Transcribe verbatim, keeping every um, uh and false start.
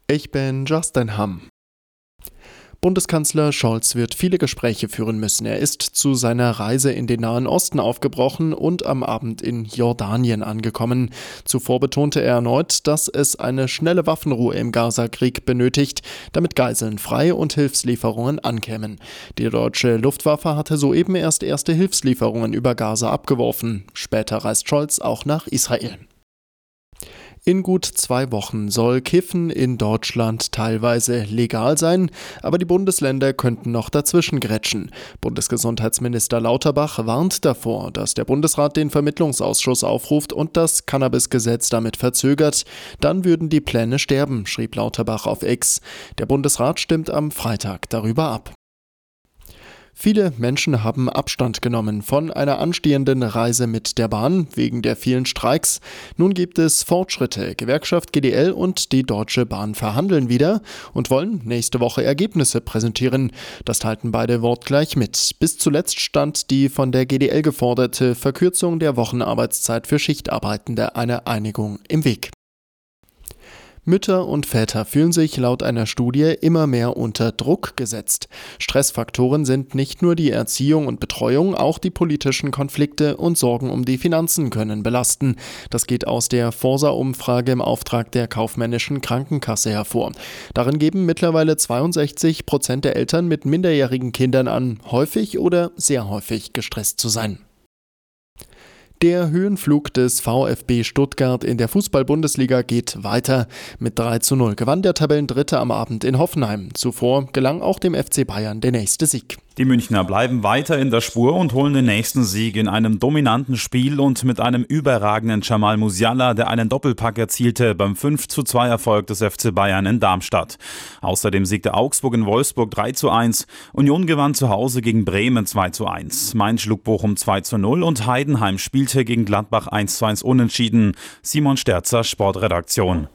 Ich bin Justin Hamm. Bundeskanzler Scholz wird viele Gespräche führen müssen. Er ist zu seiner Reise in den Nahen Osten aufgebrochen und am Abend in Jordanien angekommen. Zuvor betonte er erneut, dass es eine schnelle Waffenruhe im Gaza-Krieg benötigt, damit Geiseln frei und Hilfslieferungen ankämen. Die deutsche Luftwaffe hatte soeben erst erste Hilfslieferungen über Gaza abgeworfen. Später reist Scholz auch nach Israel. In gut zwei Wochen soll Kiffen in Deutschland teilweise legal sein, aber die Bundesländer könnten noch dazwischen grätschen. Bundesgesundheitsminister Lauterbach warnt davor, dass der Bundesrat den Vermittlungsausschuss aufruft und das Cannabis-Gesetz damit verzögert. Dann würden die Pläne sterben, schrieb Lauterbach auf X. Der Bundesrat stimmt am Freitag darüber ab. Viele Menschen haben Abstand genommen von einer anstehenden Reise mit der Bahn wegen der vielen Streiks. Nun gibt es Fortschritte. Gewerkschaft G D L und die Deutsche Bahn verhandeln wieder und wollen nächste Woche Ergebnisse präsentieren. Das teilten beide wortgleich mit. Bis zuletzt stand die von der G D L geforderte Verkürzung der Wochenarbeitszeit für Schichtarbeitende einer Einigung im Weg. Mütter und Väter fühlen sich laut einer Studie immer mehr unter Druck gesetzt. Stressfaktoren sind nicht nur die Erziehung und Betreuung, auch die politischen Konflikte und Sorgen um die Finanzen können belasten. Das geht aus der Forsa-Umfrage im Auftrag der Kaufmännischen Krankenkasse hervor. Darin geben mittlerweile zweiundsechzig Prozent der Eltern mit minderjährigen Kindern an, häufig oder sehr häufig gestresst zu sein. Der Höhenflug des VfB Stuttgart in der Fußball-Bundesliga geht weiter. Mit drei zu null gewann der Tabellendritte am Abend in Hoffenheim. Zuvor gelang auch dem F C Bayern der nächste Sieg. Die Münchner bleiben weiter in der Spur und holen den nächsten Sieg in einem dominanten Spiel und mit einem überragenden Jamal Musiala, der einen Doppelpack erzielte beim fünf zu zwei Erfolg des F C Bayern in Darmstadt. Außerdem siegte Augsburg in Wolfsburg drei zu eins, Union gewann zu Hause gegen Bremen zwei zu eins, Mainz schlug Bochum zwei zu null und Heidenheim spielte gegen Gladbach eins zu eins unentschieden. Simon Sterzer, Sportredaktion.